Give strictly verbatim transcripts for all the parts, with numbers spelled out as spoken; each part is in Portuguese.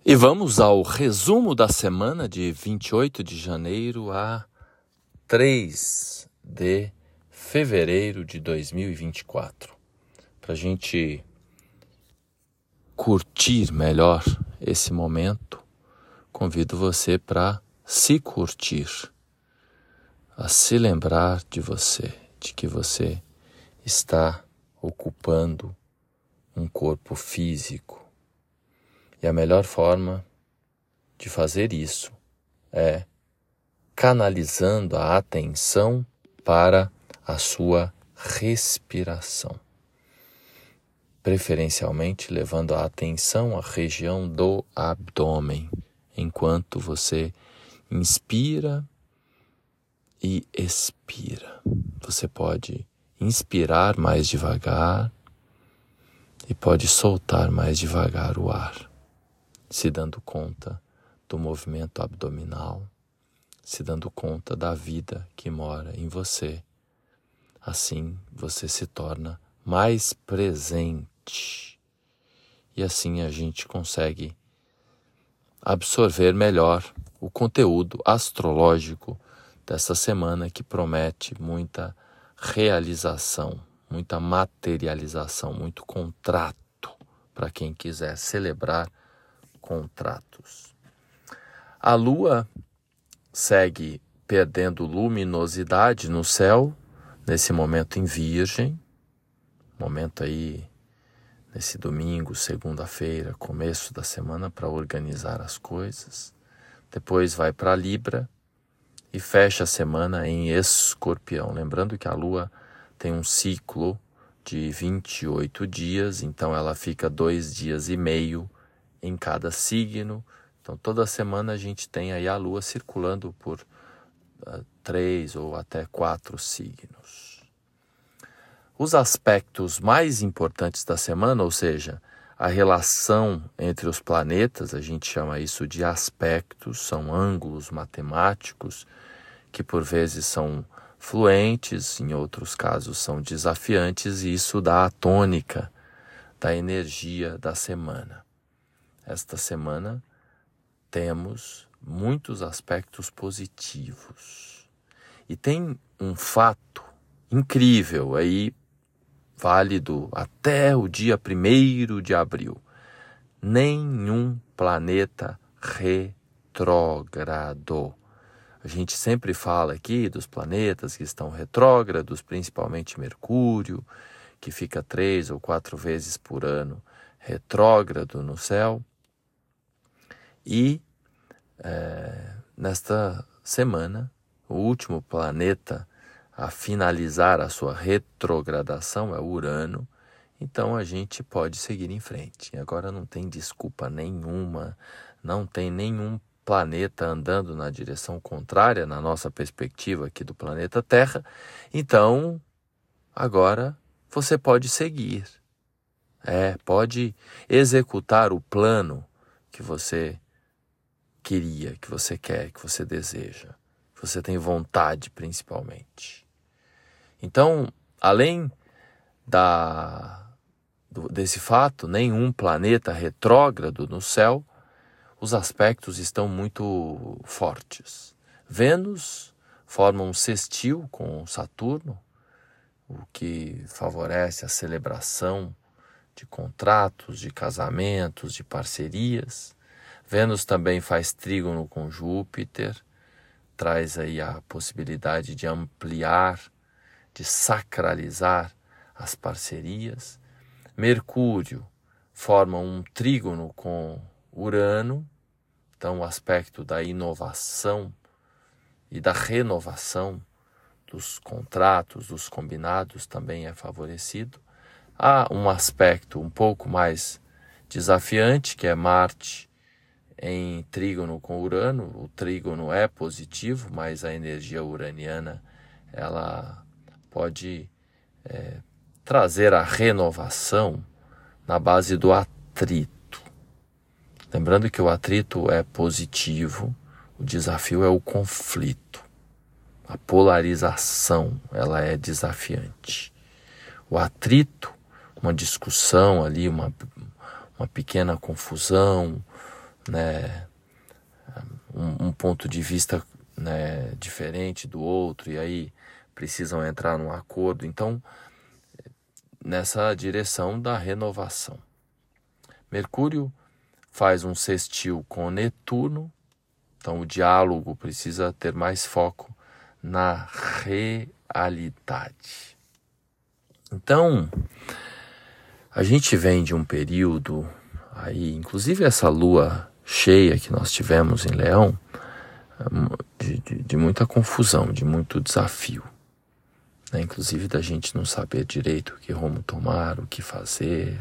E vamos ao resumo da semana de vinte e oito de janeiro a três de fevereiro de dois mil e vinte e quatro. Para a gente curtir melhor esse momento, convido você para se curtir, a se lembrar de você, de que você está ocupando um corpo físico. E a melhor forma de fazer isso é canalizando a atenção para a sua respiração. Preferencialmente levando a atenção à região do abdômen, enquanto você inspira e expira. Você pode inspirar mais devagar e pode soltar mais devagar o ar, se dando conta do movimento abdominal, se dando conta da vida que mora em você. Assim você se torna mais presente e assim a gente consegue absorver melhor o conteúdo astrológico dessa semana, que promete muita realização, muita materialização, muito contrato para quem quiser celebrar contratos. A Lua segue perdendo luminosidade no céu, nesse momento em Virgem, momento aí, nesse domingo, segunda-feira, começo da semana, para organizar as coisas. Depois vai para Libra e fecha a semana em Escorpião. Lembrando que a Lua tem um ciclo de vinte e oito dias, então ela fica dois dias e meio em cada signo. Então toda semana a gente tem aí a Lua circulando por uh, três ou até quatro signos. Os aspectos mais importantes da semana, ou seja, a relação entre os planetas, a gente chama isso de aspectos, são ângulos matemáticos que por vezes são fluentes, em outros casos são desafiantes, e isso dá a tônica da energia da semana. Esta semana temos muitos aspectos positivos. E tem um fato incrível aí, válido até o dia primeiro de abril. Nenhum planeta retrógrado. A gente sempre fala aqui dos planetas que estão retrógrados, principalmente Mercúrio, que fica três ou quatro vezes por ano retrógrado no céu. E é, nesta semana, o último planeta a finalizar a sua retrogradação é Urano. Então a gente pode seguir em frente. E agora não tem desculpa nenhuma, não tem nenhum planeta andando na direção contrária na nossa perspectiva aqui do planeta Terra. Então, agora você pode seguir. É, pode executar o plano que você queria, que você quer, que você deseja, que você tem vontade principalmente. Então, além da, do, desse fato, nenhum planeta retrógrado no céu, os aspectos estão muito fortes. Vênus forma um sextil com Saturno, o que favorece a celebração de contratos, de casamentos, de parcerias. Vênus também faz trígono com Júpiter, traz aí a possibilidade de ampliar, de sacralizar as parcerias. Mercúrio forma um trígono com Urano, então o aspecto da inovação e da renovação dos contratos, dos combinados também é favorecido. Há um aspecto um pouco mais desafiante, que é Marte em trígono com Urano. O trígono é positivo, mas a energia uraniana ela pode é, trazer a renovação na base do atrito. Lembrando que o atrito é positivo, o desafio é o conflito. A polarização, ela é desafiante. O atrito, uma discussão ali, uma, uma pequena confusão, né, um, um ponto de vista, né, diferente do outro, e aí precisam entrar num acordo. Então, nessa direção da renovação. Mercúrio faz um sextil com Netuno, então o diálogo precisa ter mais foco na realidade. Então, a gente vem de um período aí, inclusive essa lua cheia que nós tivemos em Leão, de, de, de muita confusão, de muito desafio, né? Inclusive da gente não saber direito que rumo tomar, o que fazer,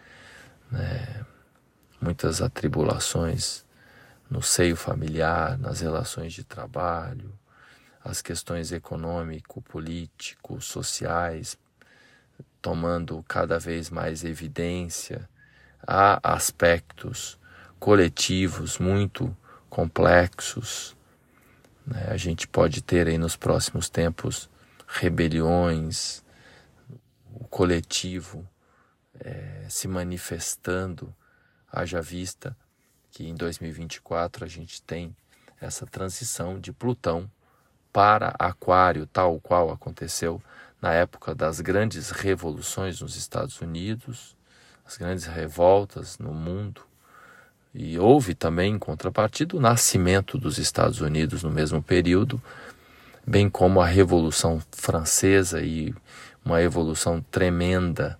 né? Muitas atribulações no seio familiar, nas relações de trabalho, as questões econômico, político, sociais, tomando cada vez mais evidência. Há aspectos coletivos muito complexos, né? A gente pode ter aí nos próximos tempos rebeliões, o coletivo é, se manifestando, haja vista que em dois mil e vinte e quatro a gente tem essa transição de Plutão para Aquário, tal qual aconteceu na época das grandes revoluções nos Estados Unidos, as grandes revoltas no mundo. E houve também, em contrapartida, o nascimento dos Estados Unidos no mesmo período, bem como a Revolução Francesa e uma evolução tremenda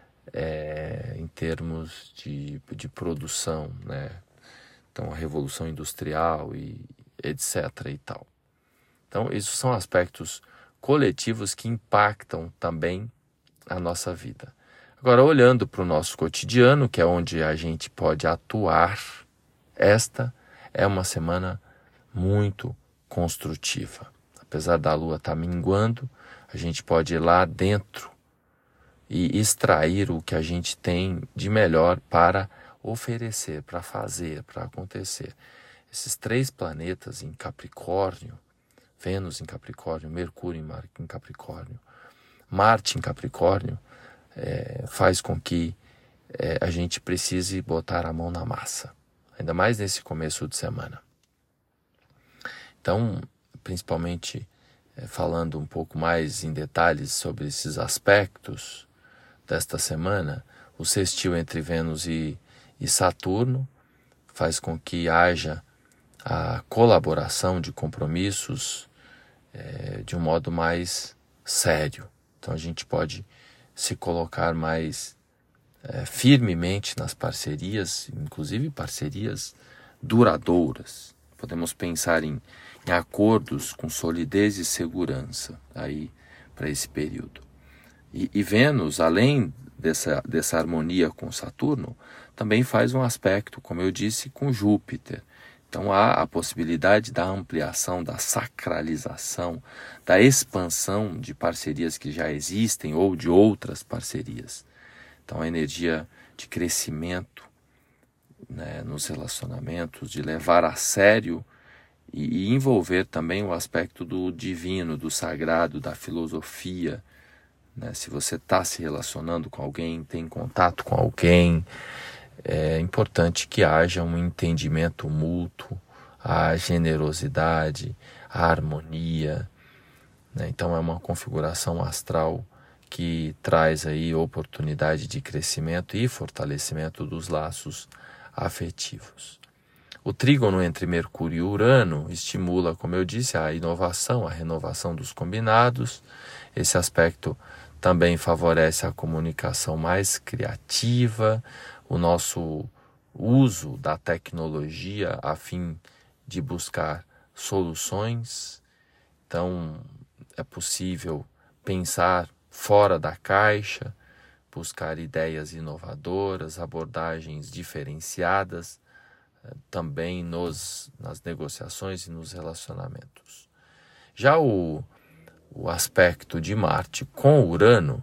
é, em termos de, de produção, né? Então, a Revolução Industrial e etc e tal. Então, esses são aspectos coletivos que impactam também a nossa vida. Agora, olhando para o nosso cotidiano, que é onde a gente pode atuar, esta é uma semana muito construtiva. Apesar da Lua estar minguando, a gente pode ir lá dentro e extrair o que a gente tem de melhor para oferecer, para fazer, para acontecer. Esses três planetas em Capricórnio, Vênus em Capricórnio, Mercúrio em Capricórnio, Marte em Capricórnio, é, faz com que é, a gente precise botar a mão na massa, ainda mais nesse começo de semana. Então, principalmente é, falando um pouco mais em detalhes sobre esses aspectos desta semana, o sextil entre Vênus e, e Saturno faz com que haja a colaboração de compromissos é, de um modo mais sério. Então a gente pode se colocar mais é, firmemente nas parcerias, inclusive parcerias duradouras. Podemos pensar em, em acordos com solidez e segurança aí para esse período. E, e Vênus, além dessa, dessa harmonia com Saturno, também faz um aspecto, como eu disse, com Júpiter. Então há a possibilidade da ampliação, da sacralização, da expansão de parcerias que já existem ou de outras parcerias. Então a energia de crescimento, né, nos relacionamentos, de levar a sério e, e envolver também o aspecto do divino, do sagrado, da filosofia. Né? Se você está se relacionando com alguém, tem contato com alguém, é importante que haja um entendimento mútuo, a generosidade, a harmonia, né? Então é uma configuração astral que traz aí oportunidade de crescimento e fortalecimento dos laços afetivos. O trígono entre Mercúrio e Urano estimula, como eu disse, a inovação, a renovação dos combinados. Esse aspecto também favorece a comunicação mais criativa, o nosso uso da tecnologia a fim de buscar soluções. Então, é possível pensar fora da caixa, buscar ideias inovadoras, abordagens diferenciadas, também nos, nas negociações e nos relacionamentos. Já o, o aspecto de Marte com Urano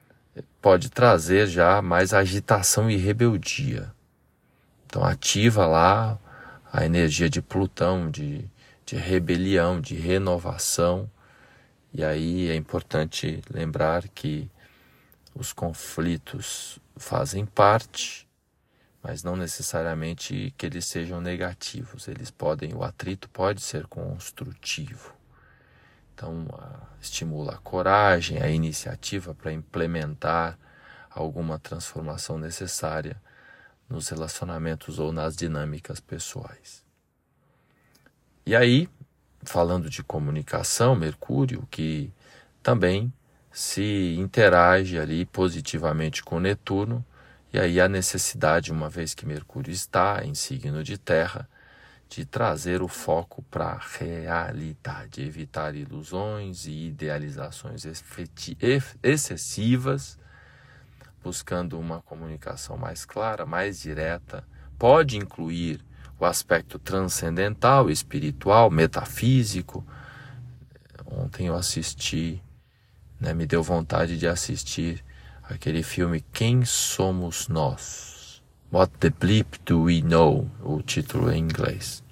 pode trazer já mais agitação e rebeldia. Então ativa lá a energia de Plutão, de, de rebelião, de renovação. E aí é importante lembrar que os conflitos fazem parte, mas não necessariamente que eles sejam negativos. Eles podem, o atrito pode ser construtivo. Então, a, estimula a coragem, a iniciativa para implementar alguma transformação necessária nos relacionamentos ou nas dinâmicas pessoais. E aí, falando de comunicação, Mercúrio, que também se interage ali positivamente com Netuno, e aí a necessidade, uma vez que Mercúrio está em signo de terra, de trazer o foco para a realidade, evitar ilusões e idealizações excessivas, buscando uma comunicação mais clara, mais direta. Pode incluir o aspecto transcendental, espiritual, metafísico. Ontem eu assisti, né, me deu vontade de assistir aquele filme Quem Somos Nós? What the Bleep Do We Know? O título em inglês.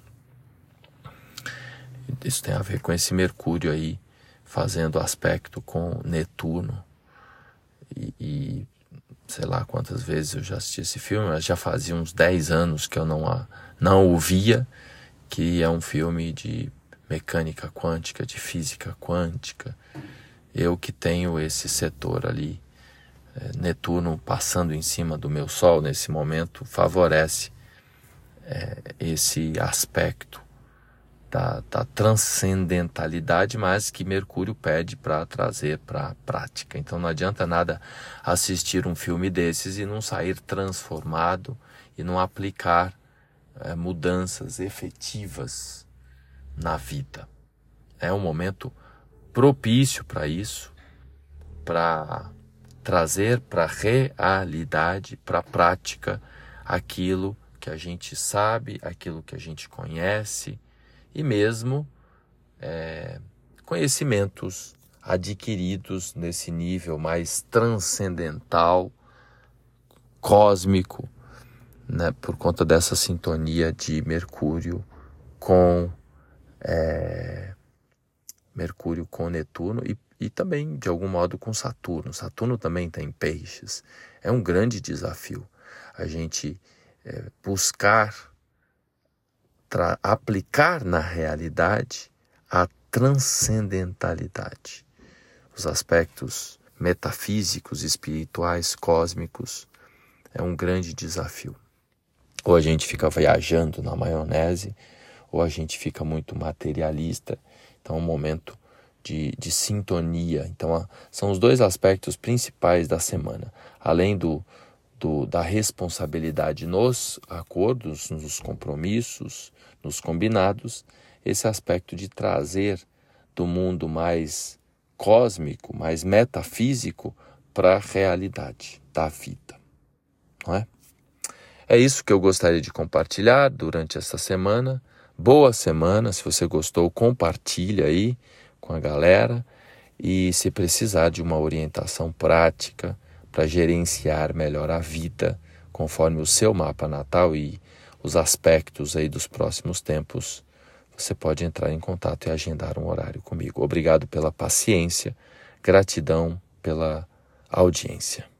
Isso tem a ver com esse Mercúrio aí, fazendo aspecto com Netuno. E, e sei lá quantas vezes eu já assisti esse filme, mas já fazia uns dez anos que eu não, não o via, que é um filme de mecânica quântica, de física quântica. Eu que tenho esse setor ali, é, Netuno passando em cima do meu Sol nesse momento, favorece é, esse aspecto da, da transcendentalidade, mas que Mercúrio pede para trazer para a prática. Então não adianta nada assistir um filme desses e não sair transformado e não aplicar é, mudanças efetivas na vida. É um momento propício para isso, para trazer para a realidade, para a prática, aquilo que a gente sabe, aquilo que a gente conhece, e mesmo é, conhecimentos adquiridos nesse nível mais transcendental, cósmico, né, por conta dessa sintonia de Mercúrio com é, Mercúrio com Netuno e, e também, de algum modo, com Saturno. Saturno também está em Peixes. É um grande desafio a gente é, buscar tra- aplicar na realidade a transcendentalidade. Os aspectos metafísicos, espirituais, cósmicos, é um grande desafio. Ou a gente fica viajando na maionese, ou a gente fica muito materialista. Então é um momento de, de sintonia. Então são os dois aspectos principais da semana. Além do, do, da responsabilidade nos acordos, nos compromissos, nos combinados, esse aspecto de trazer do mundo mais cósmico, mais metafísico, para a realidade da vida. Não é? É isso que eu gostaria de compartilhar durante essa semana. Boa semana, se você gostou, compartilha aí com a galera. E se precisar de uma orientação prática para gerenciar melhor a vida, conforme o seu mapa natal e os aspectos aí dos próximos tempos, você pode entrar em contato e agendar um horário comigo. Obrigado pela paciência, gratidão pela audiência.